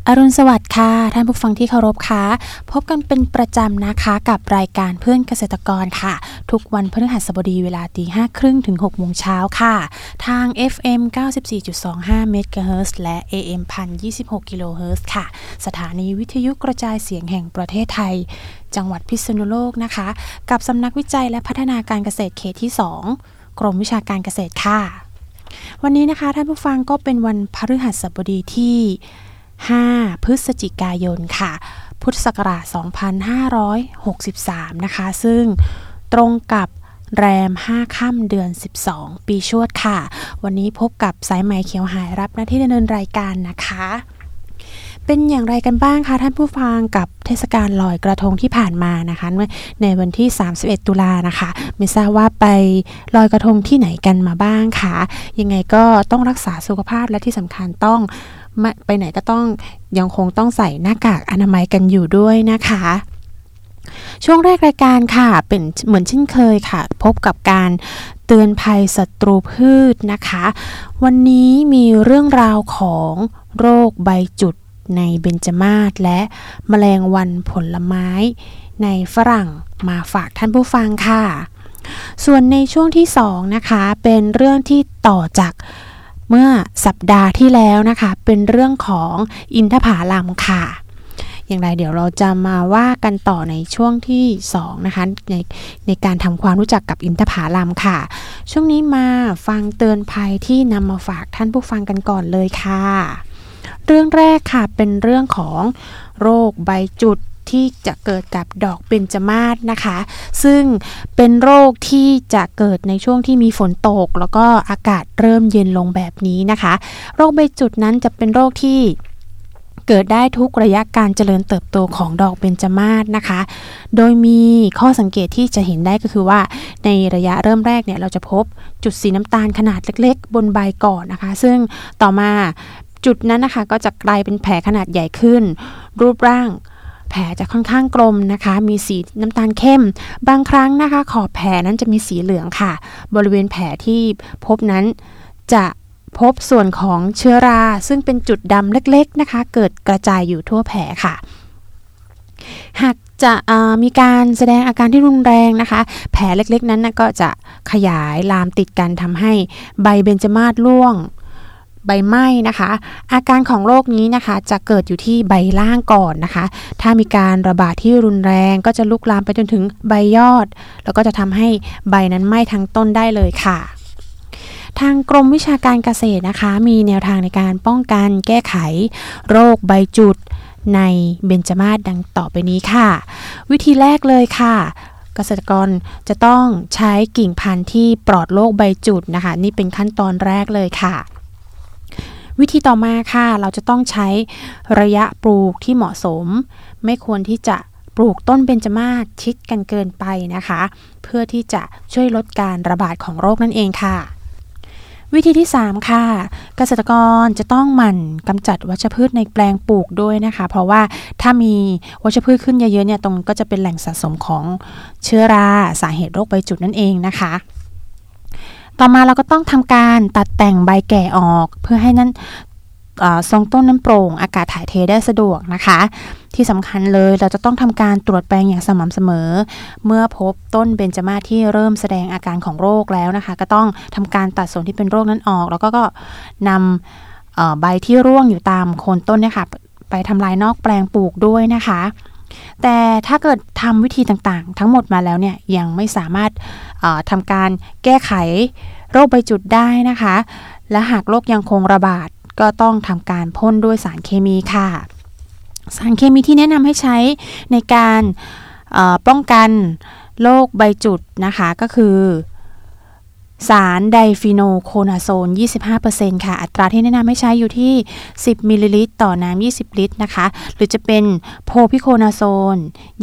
อรุณสวัสดิ์ค่ะท่านผู้ฟังที่เคารพค่ะพบกันเป็นประจำนะคะกับรายการเพื่อนเกษตรกรค่ะทุกวันพฤหัสบดีเวลา 5:30 ถึง 6 โมงเช้าค่ะทาง FM 94.25 เมกะเฮิรตซ์และ AM 1026 กิโลเฮิรตซ์ค่ะสถานีวิทยุกระจายเสียงแห่งประเทศไทยจังหวัดพิษณุโลกนะคะกับสำนักวิจัยและพัฒนาการเกษตรเขตที่ 2 กรมวิชาการเกษตรค่ะวันนี้นะคะท่านผู้ฟังก็เป็นวันพฤหัสบดีที่5 พฤศจิกายนค่ะพุทธศักราช 2563 นะคะซึ่งตรงกับแรม 5 ค่ำเดือน 12 ปีชวดค่ะวันนี้พบกับสายไหมเขียวหายรับหน้าที่ดำเนินรายการนะคะเป็นอย่างไรกันบ้างคะท่านผู้ฟังกับเทศกาลลอยกระทงที่ผ่านมานะคะในวันที่ 31 ตุลานะคะไม่ทราบว่าไปลอยกระทงที่ไหนกันมาบ้างคะยังไงก็ต้องรักษาสุขภาพและที่สำคัญต้องไปไหนก็ต้องยังคงต้องใส่หน้ากากอนามัยกันอยู่ด้วยนะคะช่วงแรกรายการค่ะเป็นเหมือนเช่นเคยค่ะพบกับการเตือนภัยศัตรูพืชนะคะวันนี้มีเรื่องราวของโรคใบจุดในเบญจมาศและแมลงวันผลไม้ในฝรั่งมาฝากท่านผู้ฟังค่ะส่วนในช่วงที่2นะคะเป็นเรื่องที่ต่อจากเมื่อสัปดาห์ที่แล้วนะคะเป็นเรื่องของอินทผลัมค่ะอย่างไรเดี๋ยวเราจะมาว่ากันต่อในช่วงที่2นะคะในการทำความรู้จักกับอินทผลัมค่ะช่วงนี้มาฟังเตือนภัยที่นำมาฝากท่านผู้ฟังกันก่อนเลยค่ะเรื่องแรกค่ะเป็นเรื่องของโรคใบจุดที่จะเกิดกับดอกเบญจมาศนะคะซึ่งเป็นโรคที่จะเกิดในช่วงที่มีฝนตกแล้วก็อากาศเริ่มเย็นลงแบบนี้นะคะโรคใบจุดนั้นจะเป็นโรคที่เกิดได้ทุกระยะการเจริญเติบโตของดอกเบญจมาศนะคะโดยมีข้อสังเกตที่จะเห็นได้ก็คือว่าในระยะเริ่มแรกเนี่ยเราจะพบจุดสีน้ำตาลขนาดเล็กๆบนใบก่อนนะคะซึ่งต่อมาจุดนั้นนะคะก็จะกลายเป็นแผลขนาดใหญ่ขึ้นรูปร่างแผลจะค่อนข้างกลมนะคะมีสีน้ำตาลเข้มบางครั้งนะคะขอบแผลนั้นจะมีสีเหลืองค่ะบริเวณแผลที่พบนั้นจะพบส่วนของเชื้อราซึ่งเป็นจุดดำเล็กๆนะคะเกิดกระจายอยู่ทั่วแผลค่ะหากจะมีการแสดงอาการที่รุนแรงนะคะแผลเล็กๆนั้นนะก็จะขยายลามติดกันทำให้ใบเบญจมาศร่วงใบไหม้นะคะอาการของโรคนี้นะคะจะเกิดอยู่ที่ใบล่างก่อนนะคะถ้ามีการระบาดที่รุนแรงก็จะลุกลามไปจนถึงใบยอดแล้วก็จะทำให้ใบนั้นไหม้ทั้งต้นได้เลยค่ะทางกรมวิชาการเกษตรนะคะมีแนวทางในการป้องกันแก้ไขโรคใบจุดในเบญจมาศดังต่อไปนี้ค่ะวิธีแรกเลยค่ะเกษตรกรจะต้องใช้กิ่งพันธุ์ที่ปลอดโรคใบจุดนะคะนี่เป็นขั้นตอนแรกเลยค่ะวิธีต่อมาค่ะเราจะต้องใช้ระยะปลูกที่เหมาะสมไม่ควรที่จะปลูกต้นเบญจมาศชิดกันเกินไปนะคะเพื่อที่จะช่วยลดการระบาดของโรคนั่นเองค่ะวิธีที่3ค่ะเกษตรกรจะต้องหมั่นกำจัดวัชพืชในแปลงปลูกด้วยนะคะเพราะว่าถ้ามีวัชพืชขึ้นเยอะๆเนี่ยตรงก็จะเป็นแหล่งสะสมของเชื้อราสาเหตุโรคใบจุดนั่นเองนะคะต่อมาเราก็ต้องทำการตัดแต่งใบแก่ออกเพื่อให้นั้นทรงต้นนั้นโปร่งอากาศถ่ายเทได้สะดวกนะคะที่สำคัญเลยเราจะต้องทำการตรวจแปลงอย่างสม่ำเสมอเมื่อพบต้นเบญจมาศที่เริ่มแสดงอาการของโรคแล้วนะคะก็ต้องทำการตัดส่วนที่เป็นโรคนั้นออกแล้วก็นำใบที่ร่วงอยู่ตามโคนต้นเนี่ยค่ะไปทำลายนอกแปลงปลูกด้วยนะคะแต่ถ้าเกิดทำวิธีต่างๆทั้งหมดมาแล้วเนี่ยยังไม่สามารถทำการแก้ไขโรคใบจุดได้นะคะและหากโรคยังคงระบาดก็ต้องทำการพ่นด้วยสารเคมีค่ะสารเคมีที่แนะนำให้ใช้ในการป้องกันโรคใบจุดนะคะก็คือสารไดฟีโนโคนาโซน 25% ค่ะอัตราที่แนะนำให้ใช้อยู่ที่10มิลลิลิตรต่อน้ำ20ลิตรนะคะหรือจะเป็นโพพิโคนาโซน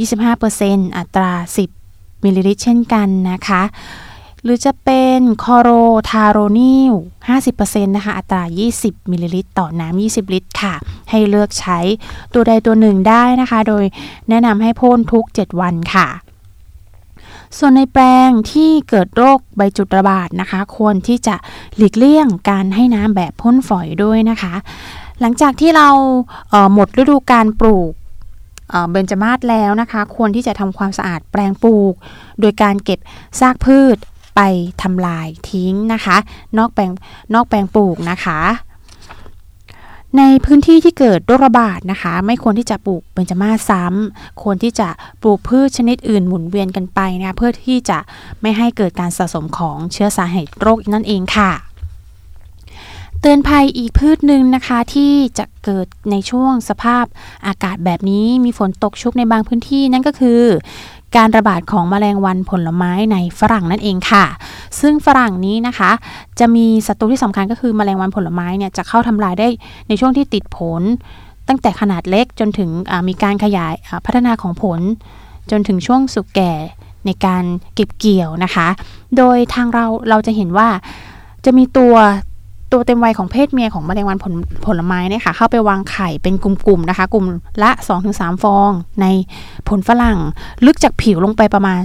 25% อัตรา10มิลลิลิตรเช่นกันนะคะหรือจะเป็นคอโรทาโรนิล 50% นะคะอัตรา20มิลลิลิตรต่อน้ำ20ลิตรค่ะให้เลือกใช้ตัวใดตัวหนึ่งได้นะคะโดยแนะนำให้พ่นทุก7วันค่ะส่วนในแปลงที่เกิดโรคใบจุดระบาดนะคะควรที่จะหลีกเลี่ยงการให้น้ำแบบพ่นฝอยด้วยนะคะหลังจากที่เราหมดฤดูการปลูกเบญจมาศแล้วนะคะควรที่จะทำความสะอาดแปลงปลูกโดยการเก็บซากพืชไปทำลายทิ้งนะคะนอกแปลงปลูกนะคะในพื้นที่ที่เกิดโรคระบาดนะคะไม่ควรที่จะปลูกเบญจมาศซ้ำควรที่จะปลูกพืชชนิดอื่นหมุนเวียนกันไปนะเพื่อที่จะไม่ให้เกิดการสะสมของเชื้อสาเหตุโรคนั่นเองค่ะเตือนภัยอีกพืชหนึ่งนะคะที่จะเกิดในช่วงสภาพอากาศแบบนี้มีฝนตกชุกในบางพื้นที่นั่นก็คือการระบาดของแมลงวันผลไม้ในฝรั่งนั่นเองค่ะซึ่งฝรั่งนี้นะคะจะมีศัตรูที่สำคัญก็คือแมลงวันผลไม้เนี่ยจะเข้าทำลายได้ในช่วงที่ติดผลตั้งแต่ขนาดเล็กจนถึงมีการขยายพัฒนาของผลจนถึงช่วงสุกแก่ในการเก็บเกี่ยวนะคะโดยทางเราจะเห็นว่าจะมีตัวเต็มวัยของเพศเมียของแมลงวันผลไม้เนี่ยค่ะเข้าไปวางไข่เป็นกลุ่มๆนะคะกลุ่มละ 2-3 ฟองในผลฝรั่งลึกจากผิวลงไปประมาณ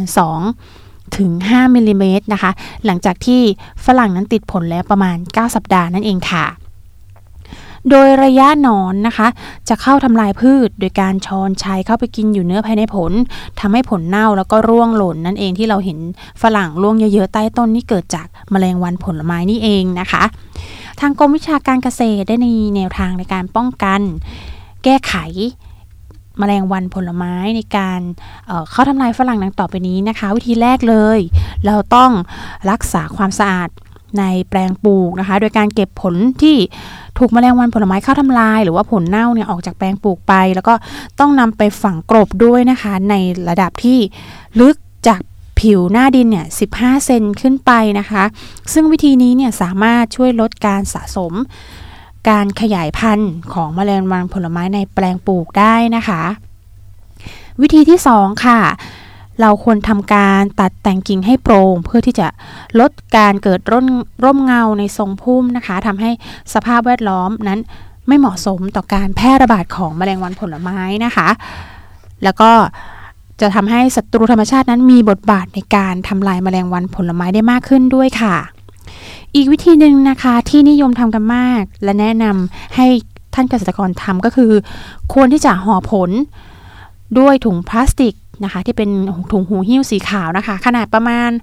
2-5 มิลลิเมตรนะคะหลังจากที่ฝรั่งนั้นติดผลแล้วประมาณ9สัปดาห์นั่นเองค่ะโดยระยะหนอนนะคะจะเข้าทำลายพืชโดยการช้อนชัยเข้าไปกินอยู่เนื้อภายในผลทำให้ผลเน่าแล้วก็ร่วงหล่นนั่นเองที่เราเห็นฝรั่งร่วงเยอะๆใต้ต้นนี่เกิดจากแมลงวันผลไม้นี่เองนะคะทางกรมวิชาการเกษตรได้ในแนวทางในการป้องกันแก้ไขแมลงวันผลไม้ในการเข้าทำลายฝรั่งดังต่อไปนี้นะคะวิธีแรกเลยเราต้องรักษาความสะอาดในแปลงปลูกนะคะโดยการเก็บผลที่ถูกแมลงวันผลไม้เข้าทำลายหรือว่าผลเน่าเนี่ยออกจากแปลงปลูกไปแล้วก็ต้องนำไปฝังกลบด้วยนะคะในระดับที่ลึกจากผิวหน้าดินเนี่ย15 เซนขึ้นไปนะคะซึ่งวิธีนี้เนี่ยสามารถช่วยลดการสะสมการขยายพันธุ์ของแมลงวันผลไม้ในแปลงปลูกได้นะคะวิธีที่2ค่ะเราควรทำการตัดแต่งกิ่งให้โปร่งเพื่อที่จะลดการเกิดร่มเงาในทรงพุ่มนะคะทำให้สภาพแวดล้อมนั้นไม่เหมาะสมต่อการแพร่ระบาดของแมลงวันผลไม้นะคะแล้วก็จะทำให้ศัตรูธรรมชาตินั้นมีบทบาทในการทำลายแมลงวันผลไม้ได้มากขึ้นด้วยค่ะอีกวิธีหนึ่งนะคะที่นิยมทำกันมากและแนะนำให้ท่านเกษตรกรทำก็คือควรที่จะห่อผลด้วยถุงพลาสติกนะคะที่เป็นถุงหูหิ้วสีขาวนะคะขนาดประมาณ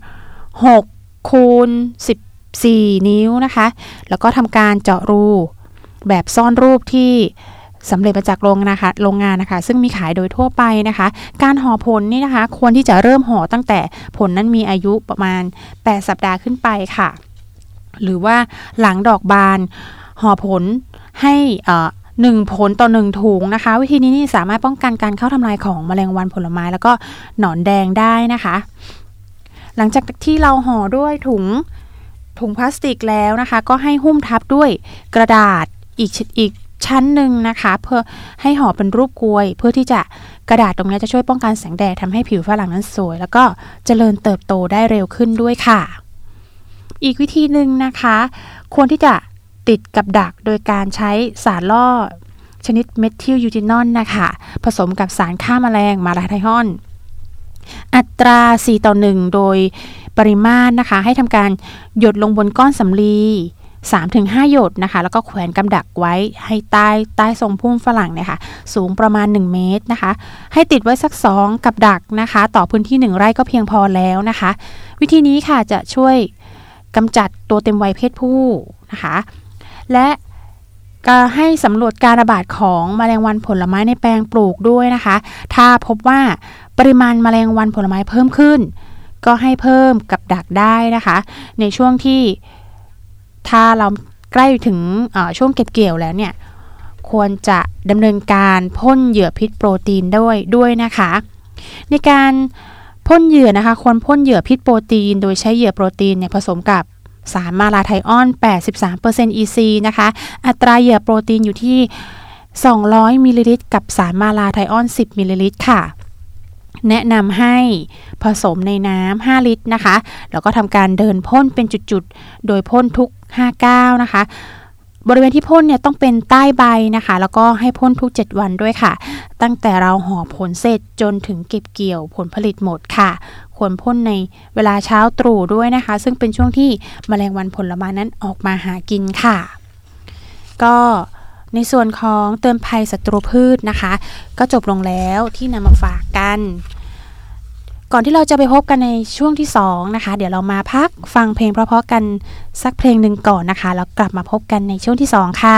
6 คูณ 14 นิ้วนะคะแล้วก็ทำการเจาะรูแบบซ่อนรูปที่สำเร็จมาจากโรงงานนะคะซึ่งมีขายโดยทั่วไปนะคะการห่อผลนี่นะคะควรที่จะเริ่มห่อตั้งแต่ผลนั้นมีอายุประมาณ8 สัปดาห์ขึ้นไปค่ะหรือว่าหลังดอกบานห่อผลให้1 ผลต่อ1 ถุงนะคะวิธีนี้นี่สามารถป้องกันการเข้าทำลายของแมลงวันผลไม้แล้วก็หนอนแดงได้นะคะหลังจากที่เราห่อด้วยถุงพลาสติกแล้วนะคะก็ให้หุ้มทับด้วยกระดาษอีกชั้นหนึ่งนะคะเพื่อให้ห่อเป็นรูปกลวยเพื่อที่จะกระดาษตรงนี้จะช่วยป้องกันแสงแดดทำให้ผิวฝรั่งนั้นสวยแล้วก็เจริญเติบโตได้เร็วขึ้นด้วยค่ะอีกวิธีหนึ่งนะคะควรที่จะติดกับดักโดยการใช้สารล่อชนิดเมทิลยูจินอลนะคะผสมกับสารฆ่าแมลงมาลาไทออนอัตรา 4:1 โดยปริมาตรนะคะให้ทำการหยดลงบนก้อนสำลี 3-5 หยดนะคะแล้วก็แขวนกำดักไว้ให้ใต้ทรงพุ่มฝรั่งเนี่ยค่ะสูงประมาณ1 เมตรนะคะให้ติดไว้สัก2กับดักนะคะต่อพื้นที่1 ไร่ก็เพียงพอแล้วนะคะวิธีนี้ค่ะจะช่วยกำจัดตัวเต็มวัยเพศผู้นะคะและก็ให้สำรวจการระบาดของแมลงวันผลไม้ในแปลงปลูกด้วยนะคะถ้าพบว่าปริมาณแมลงวันผลไม้เพิ่มขึ้นก็ให้เพิ่มกับดักได้นะคะในช่วงที่ถ้าเราใกล้ถึงช่วงเก็บเกี่ยวแล้วเนี่ยควรจะดำเนินการพ่นเหยื่อพิษโปรตีนด้วยนะคะในการพ่นเหยื่อนะคะควรพ่นเหยื่อพิษโปรตีนโดยใช้เหยื่อโปรตีนเนี่ยผสมกับสารมาลาไทออน 83% EC นะคะอัตราเหยื่อโปรตีนอยู่ที่200 มิลลิลิตรกับสารมาลาไทออน10 มิลลิลิตรค่ะแนะนำให้ผสมในน้ำ5 ลิตรนะคะแล้วก็ทำการเดินพ่นเป็นจุดๆโดยพ่นทุก5 ก้าวนะคะบริเวณที่พ่นเนี่ยต้องเป็นใต้ใบนะคะแล้วก็ให้พ่นทุก7 วันด้วยค่ะตั้งแต่เราห่อผลเสร็จจนถึงเก็บเกี่ยวผลผลิตหมดค่ะควรพ่นในเวลาเช้าตรู่ด้วยนะคะซึ่งเป็นช่วงที่แมลงวันผลไม้นั้นออกมาหากินค่ะก็ในส่วนของเตือนภัยศัตรูพืชนะคะก็จบลงแล้วที่นำมาฝากกันก่อนที่เราจะไปพบกันในช่วงที่2นะคะเดี๋ยวเรามาพักฟังเพลงเพราะๆกันสักเพลงหนึ่งก่อนนะคะแล้วกลับมาพบกันในช่วงที่2ค่ะ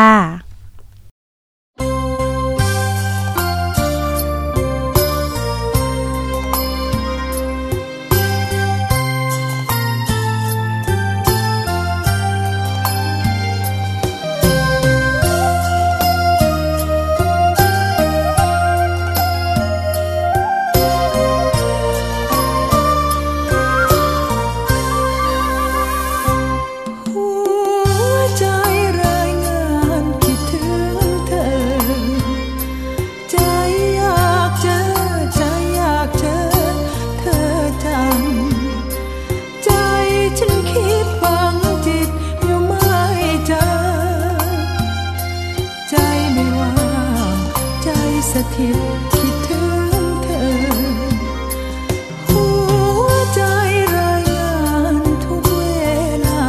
คิดถึงเธอหัวใจรายงานทุกเวลา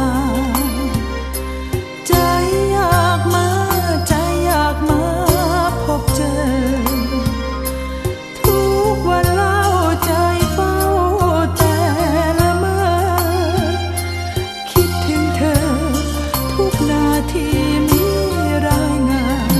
ใจอยากมาพบเจอทุกวันเล่าใจเฝ้าแต่ละเมื่อคิดถึงเธอทุกนาทีมีรายงาน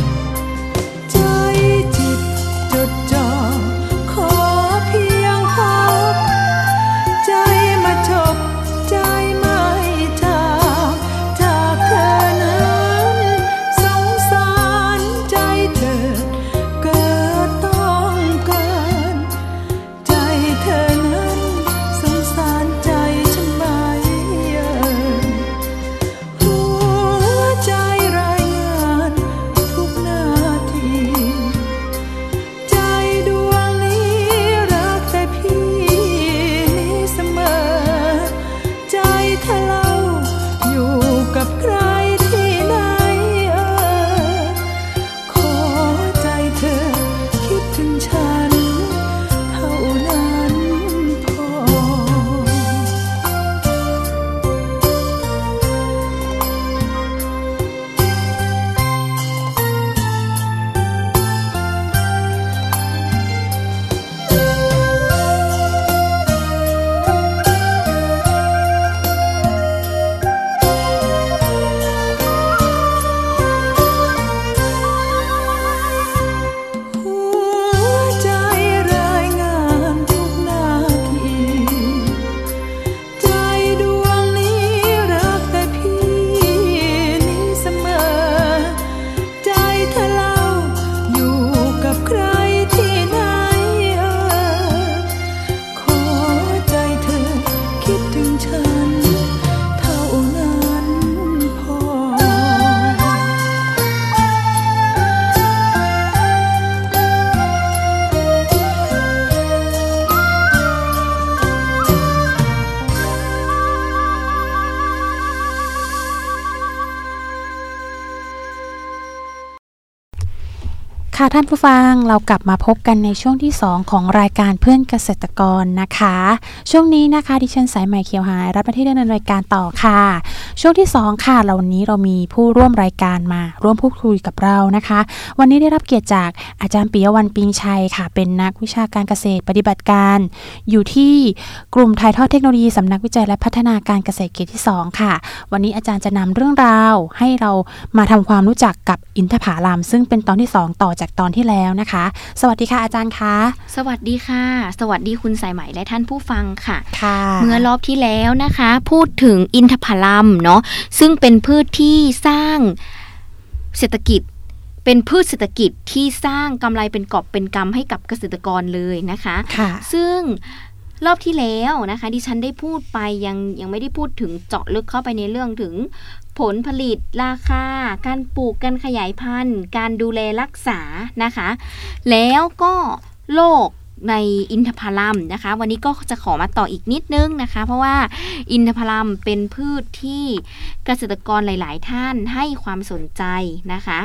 ค่ะท่านผู้ฟังเรากลับมาพบกันในช่วงที่2ของรายการเพื่อนเกษตรกรนะคะช่วงนี้นะคะดิฉันสายใหม่เขียวหายรับหน้าที่ดำเนินรายการต่อค่ะช่วงที่2ค่ะวันนี้เรามีผู้ร่วมรายการมาร่วมพูดคุยกับเรานะคะวันนี้ได้รับเกียรติจากอาจารย์ปิยวรรณปิงชัยค่ะเป็นนักวิชาการเกษตรปฏิบัติการอยู่ที่กลุ่มถ่ายทอดเทคโนโลยีสำนักวิจัยและพัฒนาการเกษตรเขตที่2ค่ะวันนี้อาจารย์จะนำเรื่องราวให้เรามาทำความรู้จักกับอินทผลัมซึ่งเป็นตอนที่2ต่อจากตอนที่แล้วนะคะสวัสดีค่ะอาจารย์คะสวัสดีค่ะสวัสดีคุณสายไหมและท่านผู้ฟังค่ะค่ะเมื่อรอบที่แล้วนะคะพูดถึงอินทผลัมเนาะซึ่งเป็นพืชที่สร้างเศรษฐกิจเป็นพืชเศรษฐกิจที่สร้างกำไรเป็นกอบเป็นกำให้กับเกษตรกรเลยนะคะซึ่งรอบที่แล้วนะคะดิฉันได้พูดไปยังไม่ได้พูดถึงเจาะลึกเข้าไปในเรื่องถึงผลผลิตราคาการปลูกการขยายพันธุ์การดูแลรักษานะคะแล้วก็โรคในอินทผลัมนะคะวันนี้ก็จะขอมาต่ออีกนิดนึงนะคะเพราะว่าอินทผลัมเป็นพืชที่เกษตรกรหลายๆท่านให้ความสนใจนะคะ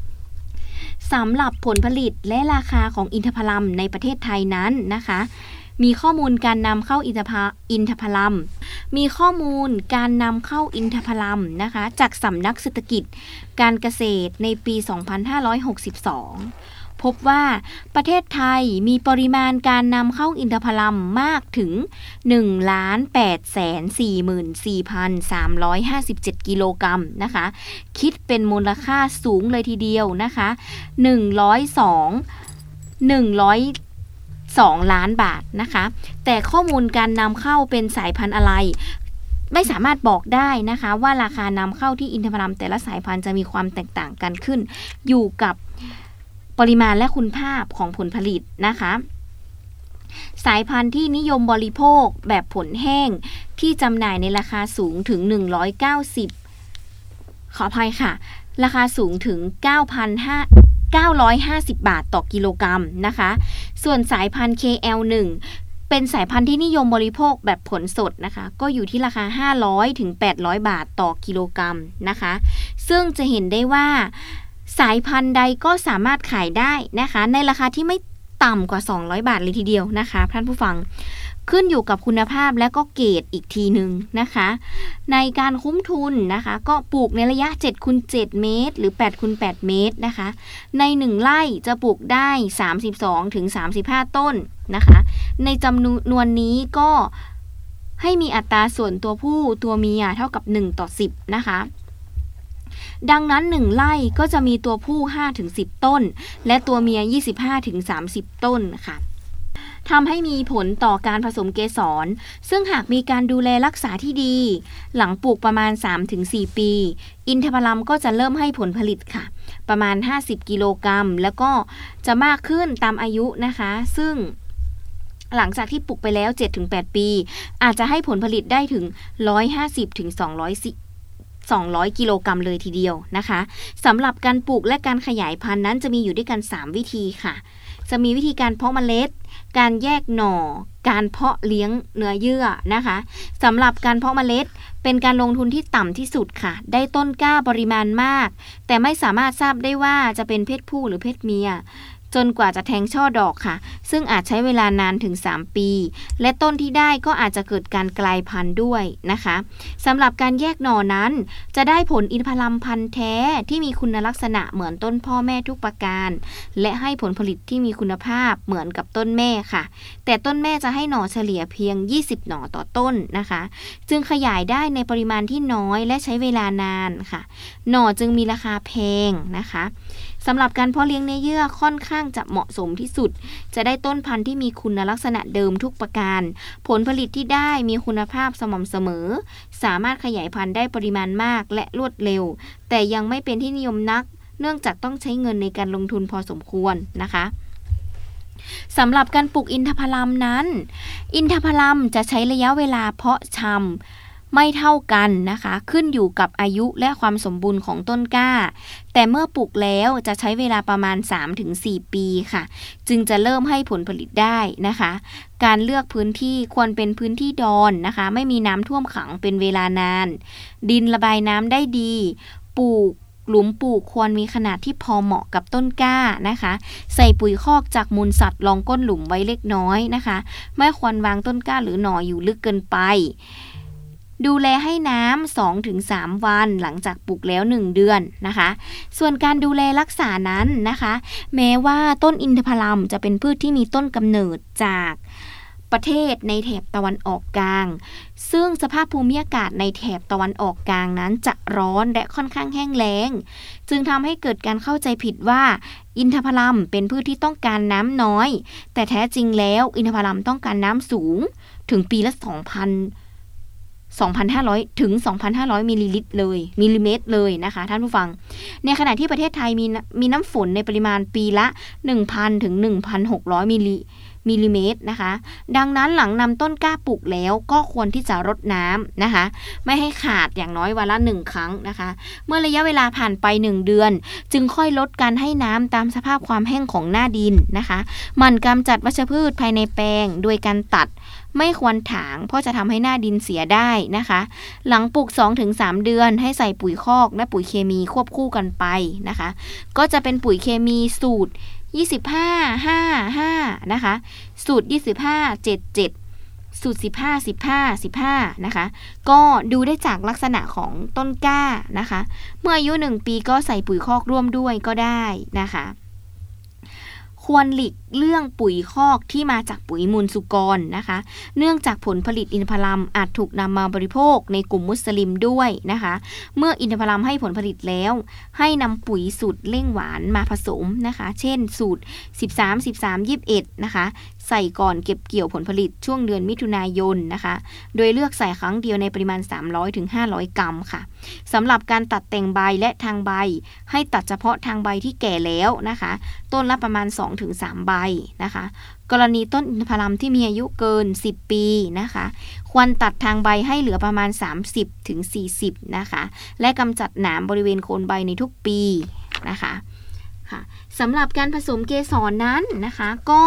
สำหรับผลผลิตและราคาของอินทผลัมในประเทศไทยนั้นนะคะมีข้อมูลการนำเข้าอินทผลัมมีข้อมูลการนำเข้าอินทผลัมนะคะจากสำนักเศรษฐกิจการเกษตรในปี 2562 พบว่าประเทศไทยมีปริมาณการนำเข้าอินทผลัมมากถึง 1,844,357 กิโลกรัมนะคะคิดเป็นมูลค่าสูงเลยทีเดียวนะคะ102 ล้านบาทนะคะแต่ข้อมูลการนำเข้าเป็นสายพันธุ์อะไรไม่สามารถบอกได้นะคะว่าราคานำเข้าที่อินทผลัมแต่ละสายพันธุ์จะมีความแตกต่างกันขึ้นอยู่กับปริมาณและคุณภาพของผลผลิตนะคะสายพันธุ์ที่นิยมบริโภคแบบผลแห้งที่จำหน่ายในราคาสูงถึง190ขออภัยค่ะราคาสูงถึง 950 บาทต่อกิโลกรัมนะคะส่วนสายพันธุ์ KL1 เป็นสายพันธุ์ที่นิยมบริโภคแบบผลสดนะคะก็อยู่ที่ราคา500ถึง800บาทต่อกิโลกรัมนะคะซึ่งจะเห็นได้ว่าสายพันธุ์ใดก็สามารถขายได้นะคะในราคาที่ไม่ต่ำกว่า200บาทเลยทีเดียวนะคะท่านผู้ฟังขึ้นอยู่กับคุณภาพและก็เกรดอีกทีนึงนะคะในการคุ้มทุนนะคะก็ปลูกในระยะ 7x7 เมตรหรือ 8x8 เมตรนะคะใน1ไร่จะปลูกได้32ถึง35ต้นนะคะในจำนวนนี้ก็ให้มีอัตราส่วนตัวผู้ตัวเมียเท่ากับ1:10นะคะดังนั้น1ไร่ก็จะมีตัวผู้ 5-10 ต้นและตัวเมีย 25-30 ต้นค่ะทำให้มีผลต่อการผสมเกสรซึ่งหากมีการดูแลรักษาที่ดีหลังปลูกประมาณ 3-4 ปีอินทผลัมก็จะเริ่มให้ผลผลิตค่ะประมาณ50กิโลกรัมแล้วก็จะมากขึ้นตามอายุนะคะซึ่งหลังจากที่ปลูกไปแล้ว 7-8 ปีอาจจะให้ผลผลิตได้ถึง 150-200 กิโลกรัมเลยทีเดียวนะคะสำหรับการปลูกและการขยายพันธุ์นั้นจะมีอยู่ด้วยกัน3วิธีค่ะจะมีวิธีการเพาะเมล็ดการแยกหน่อการเพาะเลี้ยงเนื้อเยื่อนะคะสำหรับการเพาะเมล็ดเป็นการลงทุนที่ต่ำที่สุดค่ะได้ต้นกล้าปริมาณมากแต่ไม่สามารถทราบได้ว่าจะเป็นเพศผู้หรือเพศเมียจนกว่าจะแทงช่อดอกค่ะซึ่งอาจใช้เวลานานถึง3ปีและต้นที่ได้ก็อาจจะเกิดการกลายพันธุ์ด้วยนะคะสำหรับการแยกหน่อนั้นจะได้ผลอินทผลัมพันธุ์แท้ที่มีคุณลักษณะเหมือนต้นพ่อแม่ทุกประการและให้ผลผลิตที่มีคุณภาพเหมือนกับต้นแม่ค่ะแต่ต้นแม่จะให้หน่อเฉลี่ยเพียง20หน่อต่อต้นนะคะจึงขยายได้ในปริมาณที่น้อยและใช้เวลานานค่ะหน่อจึงมีราคาแพงนะคะสำหรับการเพาะเลี้ยงเนื้อเยื่อค่อนข้างจะเหมาะสมที่สุดจะได้ต้นพันธุ์ที่มีคุณลักษณะเดิมทุกประการผลผลิตที่ได้มีคุณภาพสม่ำเสมอสามารถขยายพันธุ์ได้ปริมาณมากและรวดเร็วแต่ยังไม่เป็นที่นิยมนักเนื่องจากต้องใช้เงินในการลงทุนพอสมควรนะคะสำหรับการปลูกอินทผลัมนั้นอินทผลัมจะใช้ระยะเวลาเพาะชำไม่เท่ากันนะคะขึ้นอยู่กับอายุและความสมบูรณ์ของต้นกล้าแต่เมื่อปลูกแล้วจะใช้เวลาประมาณ 3-4 ปีค่ะจึงจะเริ่มให้ผลผลิตได้นะคะการเลือกพื้นที่ควรเป็นพื้นที่ดอนนะคะไม่มีน้ำท่วมขังเป็นเวลานานดินระบายน้ำได้ดีหลุมปลูกควรมีขนาดที่พอเหมาะกับต้นกล้านะคะใส่ปุ๋ยคอกจากมูลสัตว์รองก้นหลุมไว้เล็กน้อยนะคะไม่ควรวางต้นกล้าหรือหน่ออยู่ลึกเกินไปดูแลให้น้ำ 2-3 วันหลังจากปลูกแล้ว1เดือนนะคะส่วนการดูแลรักษานั้นนะคะแม้ว่าต้นอินทผลัมจะเป็นพืชที่มีต้นกำเนิดจากประเทศในแถบตะวันออกกลางซึ่งสภาพภูมิอากาศในแถบตะวันออกกลางนั้นจะร้อนและค่อนข้างแห้งแล้งจึงทำให้เกิดการเข้าใจผิดว่าอินทผลัมเป็นพืชที่ต้องการน้ำน้อยแต่แท้จริงแล้วอินทผลัมต้องการน้ำสูงถึงปีละ2,500 ถึง 2,500 มิลลิเมตรเลยนะคะท่านผู้ฟังในขณะที่ประเทศไทยมีน้ำฝนในปริมาณปีละ 1,000 ถึง 1,600 มิลลิเมตรนะคะดังนั้นหลังนำต้นกล้าปลูกแล้วก็ควรที่จะรดน้ำนะคะไม่ให้ขาดอย่างน้อยวันละ1ครั้งนะคะเมื่อระยะเวลาผ่านไป1เดือนจึงค่อยลดการให้น้ำตามสภาพความแห้งของหน้าดินนะคะหมั่นกำจัดวัชพืชภายในแปลงโดยการตัดไม่ควรถางเพราะจะทำให้หน้าดินเสียได้นะคะหลังปลูก 2-3 เดือนให้ใส่ปุ๋ยคอกและปุ๋ยเคมีควบคู่กันไปนะคะก็จะเป็นปุ๋ยเคมีสูตร 25-5-5นะคะสูตร25-7-7สูตร15-15-15นะคะก็ดูได้จากลักษณะของต้นกล้านะคะเมื่ออายุ1ปีก็ใส่ปุ๋ยคอกร่วมด้วยก็ได้นะคะควรหลีกเลี่ยงปุ๋ยคอกที่มาจากปุ๋ยมูลสุกรนะคะเนื่องจากผลผลิตอินทผลัมอาจถูกนำมาบริโภคในกลุ่มมุสลิมด้วยนะคะเมื่ออินทผลัมให้ผลผลิตแล้วให้นำปุ๋ยสูตรเร่งหวานมาผสมนะคะเช่นสูตร13-13-21นะคะใส่ก่อนเก็บเกี่ยวผลผลิตช่วงเดือนมิถุนายนนะคะโดยเลือกใส่ครั้งเดียวในปริมาณ 300-500 กรัมค่ะสำหรับการตัดแต่งใบและทางใบให้ตัดเฉพาะทางใบที่แก่แล้วนะคะต้นละประมาณ 2-3 ใบนะคะกรณีต้นอินทผลัมที่มีอายุเกิน10ปีนะคะควรตัดทางใบให้เหลือประมาณ 30-40 นะคะและกำจัดหนามบริเวณโคนใบในทุกปีนะคะค่ะสำหรับการผสมเกสรนั้นนะคะก็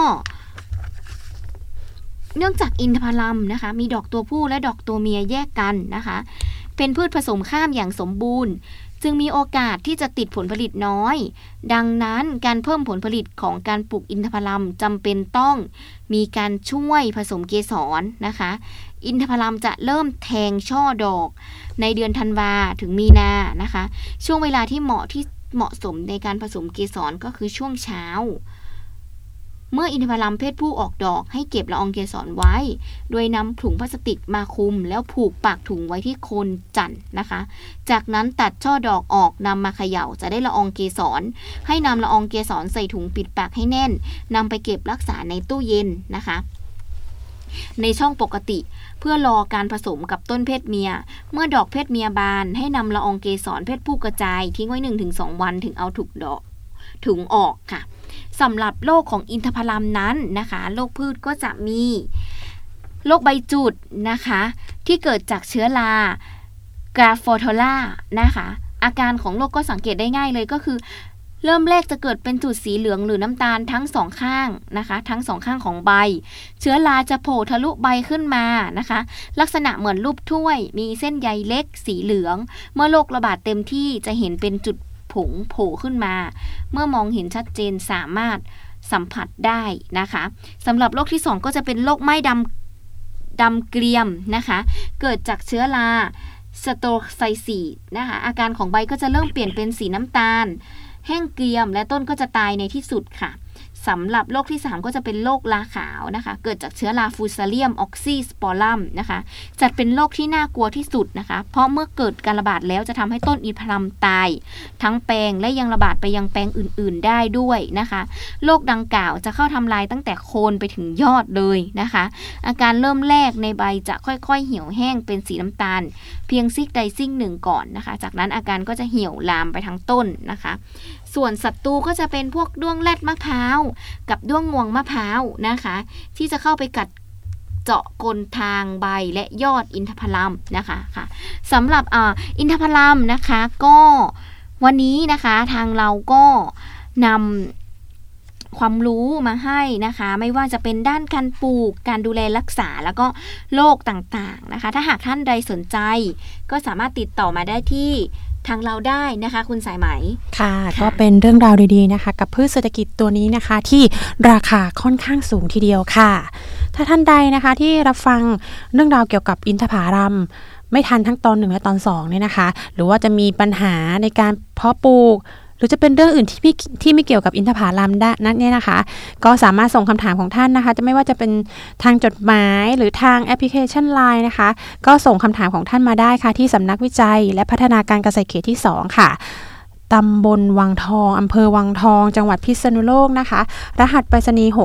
เนื่องจากอินทผลัมนะคะมีดอกตัวผู้และดอกตัวเมียแยกกันนะคะเป็นพืชผสมข้ามอย่างสมบูรณ์จึงมีโอกาสที่จะติดผลผลิตน้อยดังนั้นการเพิ่มผลผลิตของการปลูกอินทผลัมจำเป็นต้องมีการช่วยผสมเกสรนะคะอินทผลัมจะเริ่มแทงช่อดอกในเดือนธันวาถึงมีนานะคะช่วงเวลาที่เหมาะสมในการผสมเกสรก็คือช่วงเช้าเมื่ออินทผลัมเพศผู้ออกดอกให้เก็บละอองเกสรไว้โดยนำถุงพลาสติกมาคลุมแล้วผูกปากถุงไว้ที่โคนจันทร์นะคะจากนั้นตัดช่อดอกออกนำมาเขย่าจะได้ละอองเกสรให้นำละอองเกสรใส่ถุงปิดปากให้แน่นนำไปเก็บรักษาในตู้เย็นนะคะในช่องปกติเพื่อรอการผสมกับต้นเพศเมียเมื่อดอกเพศเมียบานให้นำละอองเกสรเพศผู้กระจายทิ้งไว้ 1-2 วันถึงเอาถุงออกค่ะสำหรับโรคของอินทผลัมนั้นนะคะโรคพืชก็จะมีโรคใบจุดนะคะที่เกิดจากเชื้อรากราฟโฟโทล่านะคะอาการของโรคก็สังเกตได้ง่ายเลยก็คือเริ่มแรกจะเกิดเป็นจุดสีเหลืองหรือน้ำตาลทั้งสองข้างนะคะทั้งสองข้างของใบเชื้อราจะโผล่ทะลุใบขึ้นมานะคะลักษณะเหมือนรูปถ้วยมีเส้นใยเล็กสีเหลืองเมื่อโรคระบาดเต็มที่จะเห็นเป็นจุดผงโผล่ขึ้นมาเมื่อมองเห็นชัดเจนสามารถสัมผัสได้นะคะสำหรับโรคที่2ก็จะเป็นโรคไหม้ดำเกรียมนะคะเกิดจากเชื้อราสโตไซซีดนะคะอาการของใบก็จะเริ่มเปลี่ยนเป็นสีน้ำตาลแห้งเกรียมและต้นก็จะตายในที่สุดค่ะสำหรับโรคที่3ก็จะเป็นโรคราขาวนะคะเกิดจากเชื้อราฟูซาเลียมออกซิสปอรัมนะคะจัดเป็นโรคที่น่ากลัวที่สุดนะคะเพราะเมื่อเกิดการระบาดแล้วจะทำให้ต้นอินทผลัมตายทั้งแปลงและยังระบาดไปยังแปลงอื่นๆได้ด้วยนะคะโรคดังกล่าวจะเข้าทำลายตั้งแต่โคนไปถึงยอดเลยนะคะอาการเริ่มแรกในใบจะค่อยๆเหี่ยวแห้งเป็นสีน้ำตาลเพียงซีกใดซีกหนึ่งก่อนนะคะจากนั้นอาการก็จะเหี่ยวลามไปทั้งต้นนะคะส่วนศัตรูก็จะเป็นพวกด้วงแรดมะพร้าวกับด้วงงวงมะพร้าวนะคะที่จะเข้าไปกัดเจาะกลทางใบและยอดอินทผลัมนะคะค่ะสำหรับอินทผลัมนะคะก็วันนี้นะคะทางเราก็นำความรู้มาให้นะคะไม่ว่าจะเป็นด้านการปลูกการดูแลรักษาแล้วก็โรคต่างๆนะคะถ้าหากท่านใดสนใจก็สามารถติดต่อมาได้ที่ทางเราได้นะคะคุณสายไหมค่ะก็เป็นเรื่องราวดีๆนะคะกับพืชเศรษฐกิจตัวนี้นะคะที่ราคาค่อนข้างสูงทีเดียวค่ะถ้าท่านใดนะคะที่รับฟังเรื่องราวเกี่ยวกับอินทผลัมไม่ทันทั้งตอน1และตอน2เนี่ยนะคะหรือว่าจะมีปัญหาในการเพาะปลูกหรือจะเป็นเรื่องอื่นที่ไม่เกี่ยวกับอินทผลัมได้นั่นเนี่ยนะคะก็สามารถส่งคำถามของท่านนะคะจะไม่ว่าจะเป็นทางจดหมายหรือทางแอปพลิเคชัน LINE นะคะก็ส่งคำถามของท่านมาได้ค่ะที่สำนักวิจัยและพัฒนาการเกษตรเขตที่2ค่ะตำบลวังทองอำเภอวังทองจังหวัดพิษณุโลกนะคะรหัสไปรษณีย์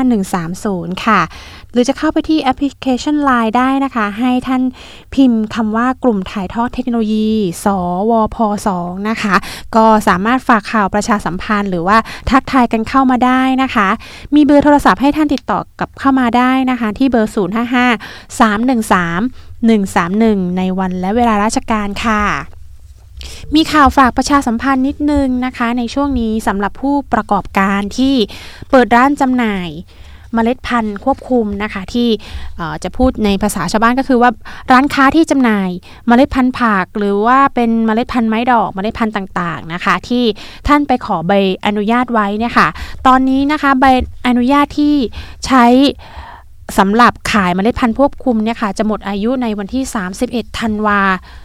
65130ค่ะหรือจะเข้าไปที่แอปพลิเคชัน LINE ได้นะคะให้ท่านพิมพ์คำว่ากลุ่มถ่ายทอดเทคโนโลยีสวพ2นะคะก็สามารถฝากข่าวประชาสัมพันธ์หรือว่าทักทายกันเข้ามาได้นะคะมีเบอร์โทรศัพท์ให้ท่านติดต่อกับเข้ามาได้นะคะที่เบอร์055-313-131ในวันและเวลาราชการค่ะมีข่าวฝากประชาสัมพันธ์นิดนึงนะคะในช่วงนี้สำหรับผู้ประกอบการที่เปิดร้านจำหน่ายเมล็ดพันธุ์ควบคุมนะคะที่จะพูดในภาษาชาวบ้านก็คือว่าร้านค้าที่จำหน่ายเมล็ดพันธุ์ผักหรือว่าเป็นเมล็ดพันธุ์ไม้ดอกเมล็ดพันธุ์ต่างๆนะคะที่ท่านไปขอใบอนุญาตไว้เนี่ยค่ะตอนนี้นะคะใบอนุญาตที่ใช้สำหรับขายเมล็ดพันธุ์ควบคุมเนี่ยค่ะจะหมดอายุในวันที่31ธันวา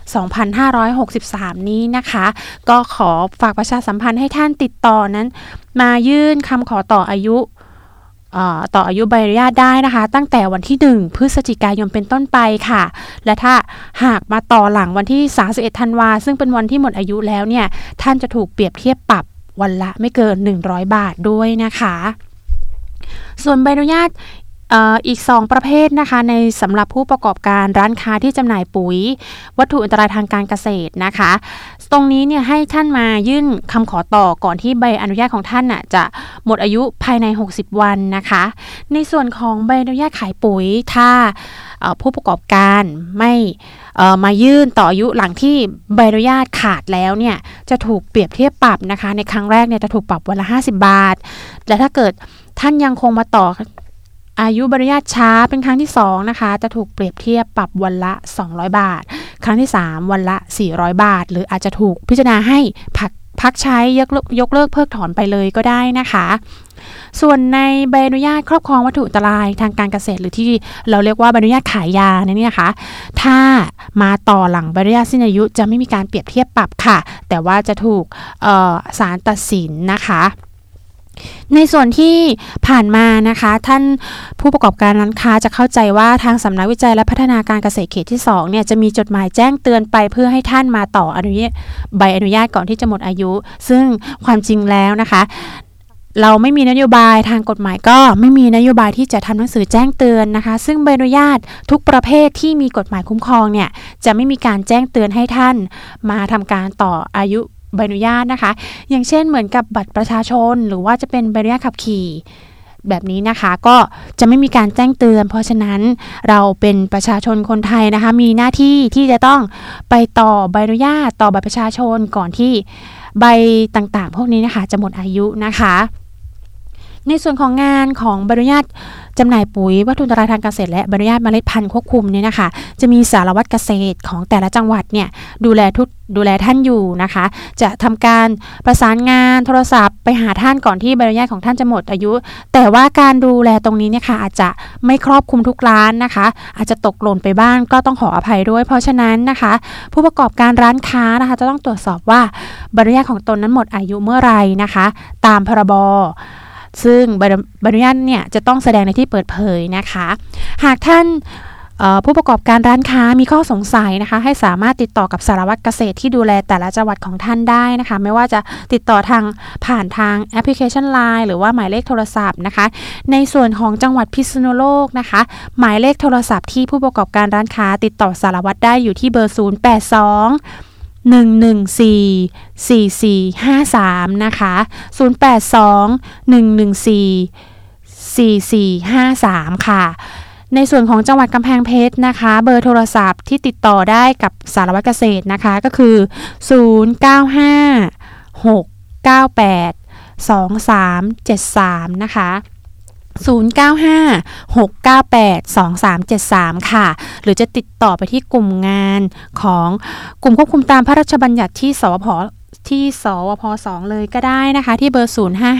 2563นี้นะคะก็ขอฝากประชาสัมพันธ์ให้ท่านติดต่อนั้นมายื่นคำขอต่ออายุใบอนุญาตได้นะคะตั้งแต่วันที่1พฤศจิกายนเป็นต้นไปค่ะและถ้าหากมาต่อหลังวันที่31ธันวาซึ่งเป็นวันที่หมดอายุแล้วเนี่ยท่านจะถูกเปรียบเทียบปรับวันละไม่เกิน100 บาทด้วยนะคะส่วนใบอนุญาตอีก2ประเภทนะคะในสำหรับผู้ประกอบการร้านค้าที่จำหน่ายปุ๋ยวัตถุอันตรายทางการเกษตรนะคะตรงนี้เนี่ยให้ท่านมายื่นคำขอต่อก่อนที่ใบอนุญาตของท่านจะหมดอายุภายใน60วันนะคะในส่วนของใบอนุญาตขายปุ๋ยถ้าผู้ประกอบการไม่มายื่นต่ออายุหลังที่ใบอนุญาตขาดแล้วเนี่ยจะถูกเปรียบเทียบปรับนะคะในครั้งแรกเนี่ยจะถูกปรับวันละ50 บาทและถ้าเกิดท่านยังคงมาต่ออายุใบอนุญาตช้าเป็นครั้งที่2นะคะจะถูกเปรียบเทียบปรับวันละ200 บาทครั้งที่3วันละ400 บาทหรืออาจจะถูกพิจารณาให้พักใช้ยกเลิกเพิกถอนไปเลยก็ได้นะคะส่วนในใบอนุญาตครอบครองวัตถุอันตรายทางการเกษตรหรือที่เราเรียกว่าใบอนุญาตขายยาเนี่ยนะคะถ้ามาต่อหลังใบอนุญาตสิ้นอายุจะไม่มีการเปรียบเทียบปรับค่ะแต่ว่าจะถูกศาลตัดสินนะคะในส่วนที่ผ่านมานะคะท่านผู้ประกอบการร้านค้าจะเข้าใจว่าทางสำนักวิจัยและพัฒนาการเกษตรเขตที่2เนี่ยจะมีจดหมายแจ้งเตือนไปเพื่อให้ท่านมาต่อใบอนุญาตก่อนที่จะหมดอายุซึ่งความจริงแล้วนะคะเราไม่มีนโยบายทางกฎหมายก็ไม่มีนโยบายที่จะทำหนังสือแจ้งเตือนนะคะซึ่งใบอนุญาตทุกประเภทที่มีกฎหมายคุ้มครองเนี่ยจะไม่มีการแจ้งเตือนให้ท่านมาทำการต่ออายุใบอนุญาตนะคะอย่างเช่นเหมือนกับบัตรประชาชนหรือว่าจะเป็นใบอนุญาตขับขี่แบบนี้นะคะก็จะไม่มีการแจ้งเตือนเพราะฉะนั้นเราเป็นประชาชนคนไทยนะคะมีหน้าที่ที่จะต้องไปต่อใบอนุญาตต่อบัตรประชาชนก่อนที่ใบต่างๆพวกนี้นะคะจะหมดอายุนะคะในส่วนของงานของใบอนุญาตจำหน่ายปุ๋ยวัตถุอันตรายทางการเกษตรและใบอนุญาตเมล็ดพันธุ์ควบคุมเนี่ยนะคะจะมีสารวัตรเกษตรของแต่ละจังหวัดเนี่ยดูแลท่านอยู่นะคะจะทำการประสานงานโทรศัพท์ไปหาท่านก่อนที่ใบอนุญาตของท่านจะหมดอายุแต่ว่าการดูแลตรงนี้เนี่ยค่ะอาจจะไม่ครอบคลุมทุกร้านนะคะอาจจะตกหล่นไปบ้างก็ต้องขออภัยด้วยเพราะฉะนั้นนะคะผู้ประกอบการร้านค้านะคะจะต้องตรวจสอบว่าใบอนุญาตของตนนั้นหมดอายุเมื่อไหร่นะคะตามพรบซึ่งใบอนุญาตเนี่ยจะต้องแสดงในที่เปิดเผยนะคะหากท่านผู้ประกอบการร้านค้ามีข้อสงสัยนะคะให้สามารถติดต่อกับสารวัตรเกษตรที่ดูแลแต่ละจังหวัดของท่านได้นะคะไม่ว่าจะติดต่อผ่านทางแอปพลิเคชัน LINE หรือว่าหมายเลขโทรศัพท์นะคะในส่วนของจังหวัดพิษณุโลกนะคะหมายเลขโทรศัพท์ที่ผู้ประกอบการร้านค้าติดต่อสารวัตรได้อยู่ที่เบอร์082-114-4453 นะคะ082-114-4453 ค่ะในส่วนของจังหวัดกำแพงเพชรนะคะเบอร์โทรศัพท์ที่ติดต่อได้กับสารวัตรเกษตรนะคะก็คือ095-698-2373 นะคะ095-698-2373 ค่ะหรือจะติดต่อไปที่กลุ่มงานของกลุ่มควบคุมตามพระราชบัญญัติที่สวพ2เลยก็ได้นะคะที่เบอร์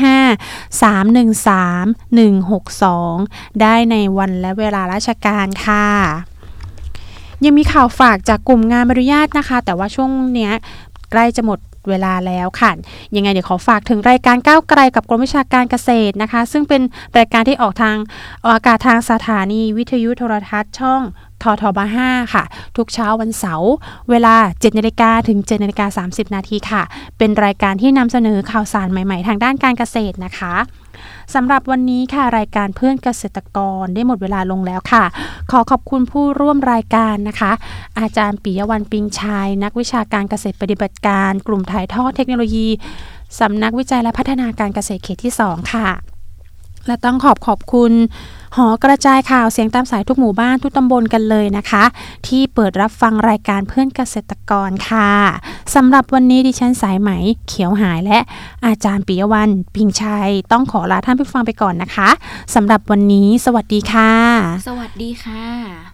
055-313-162ได้ในวันและเวลาราชการค่ะยังมีข่าวฝากจากกลุ่มงานอนุญาตนะคะแต่ว่าช่วงเนี้ยใกล้จะหมดเวลาแล้วค่ะยังไงเดี๋ยวขอฝากถึงรายการก้าวไกลกับกรมวิชาการเกษตรนะคะซึ่งเป็นรายการที่ออกอากาศทางสถานีวิทยุโทรทัศน์ช่องททบ5ค่ะทุกเช้าวันเสาร์เวลา 7:00 นถึง 7:30 นค่ะเป็นรายการที่นำเสนอข่าวสารใหม่ๆทางด้านการเกษตรนะคะสำหรับวันนี้ค่ะรายการเพื่อนเกษตรกรได้หมดเวลาลงแล้วค่ะขอขอบคุณผู้ร่วมรายการนะคะอาจารย์ปิยวรรณปิงชัยนักวิชาการเกษตรปฏิบัติการกลุ่มถ่ายทอดเทคโนโลยีสำนักวิจัยและพัฒนาการเกษตรเขตที่2ค่ะและต้องขอบคุณหอกระจายข่าวเสียงตามสายทุกหมู่บ้านทุกตำบลกันเลยนะคะที่เปิดรับฟังรายการเพื่อนเกษตรกรค่ะสำหรับวันนี้ดิฉันสายไหมเขียวหายและอาจารย์ปิยวรรณปิงชัยต้องขอลาท่านผู้ฟังไปก่อนนะคะสำหรับวันนี้สวัสดีค่ะสวัสดีค่ะ